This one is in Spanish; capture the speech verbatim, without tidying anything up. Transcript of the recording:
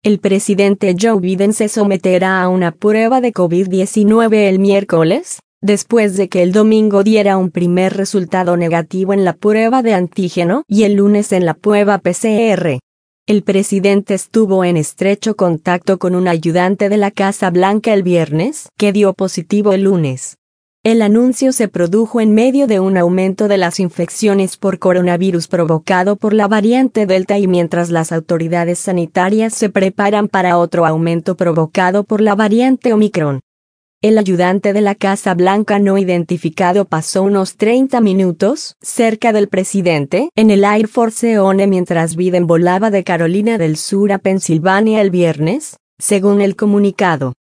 El presidente Joe Biden se someterá a una prueba de COVID diecinueve el miércoles, después de que el domingo diera un primer resultado negativo en la prueba de antígeno y el lunes en la prueba P C R. El presidente estuvo en estrecho contacto con un ayudante de la Casa Blanca el viernes, que dio positivo el lunes. El anuncio se produjo en medio de un aumento de las infecciones por coronavirus provocado por la variante Delta y mientras las autoridades sanitarias se preparan para otro aumento provocado por la variante Omicron. El ayudante de la Casa Blanca no identificado pasó unos treinta minutos cerca del presidente en el Air Force One mientras Biden volaba de Carolina del Sur a Pensilvania el viernes, según el comunicado.